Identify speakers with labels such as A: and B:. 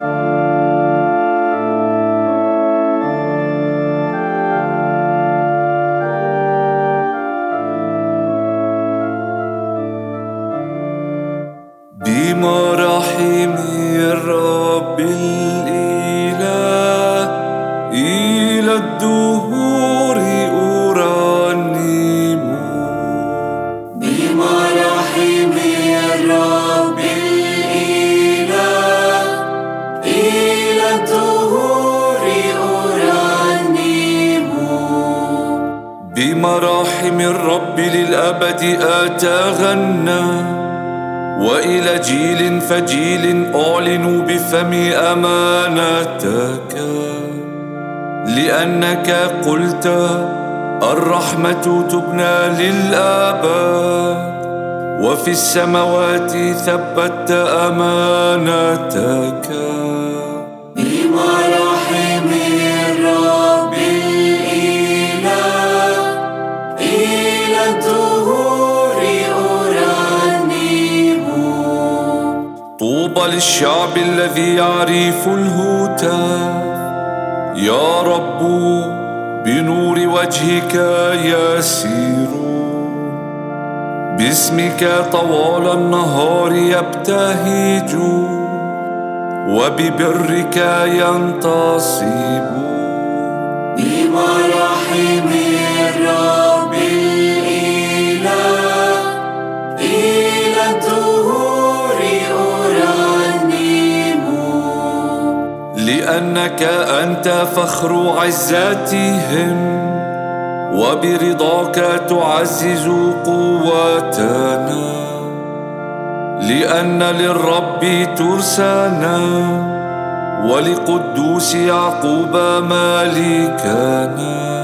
A: بمراحم الرب الإله إلى الدهور أرنم.
B: بمراحم الرب الإله إلى الدهور أرنم.
A: بمراحم الرب للأبد أتغنى، وإلى جيل فجيل أعلن بفم أمانتك. لأنك قلت الرحمة تبنى للأبد، وفي السماوات ثبت أمانتك.
B: بمراحم الرب الإله إلى الدهور أرنم.
A: طوبى للشعب الذي يعرف الهتاف، يا رب بنور وجهك يسير. باسمك طوال النهار يبتهج، وببرك ينتصب.
B: بمراحم الرب الإله إلى الدهور أرنم.
A: لأنك أنت فخر عزتهم، وبرضاك تعزز قوتنا. لأن للرب ترسنا، ولقدوس يعقوب مالكنا.